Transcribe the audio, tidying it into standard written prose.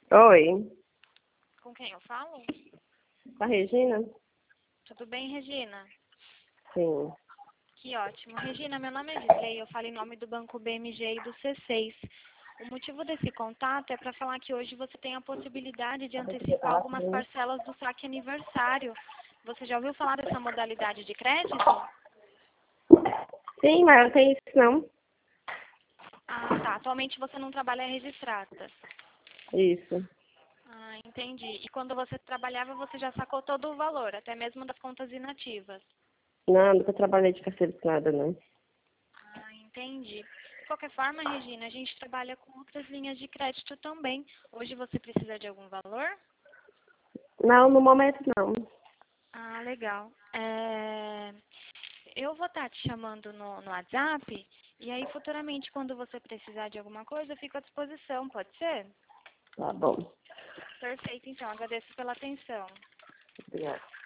Oi, Com quem eu falo? com a Regina? Tudo bem, Regina? Sim. Que ótimo. Regina, meu nome é Gisley, eu falo em nome do Banco BMG e do C6. O motivo desse contato é para falar que hoje você tem a possibilidade de antecipar algumas parcelas do saque aniversário. Você já ouviu falar dessa modalidade de crédito? Sim, mas não tem isso não. Ah, tá. Atualmente você não trabalha registrada. Isso. Ah, entendi. E quando você trabalhava, você já sacou todo o valor, até mesmo das contas inativas. Não, nunca trabalhei de carteira assinada, não. Ah, entendi. De qualquer forma, Regina, a gente trabalha com outras linhas de crédito também. Hoje você precisa de algum valor? Não, no momento não. Ah, legal. Eu vou estar te chamando no WhatsApp e aí futuramente, quando você precisar de alguma coisa, eu fico à disposição, pode ser? Tá bom. Perfeito, então. Agradeço pela atenção. Obrigada.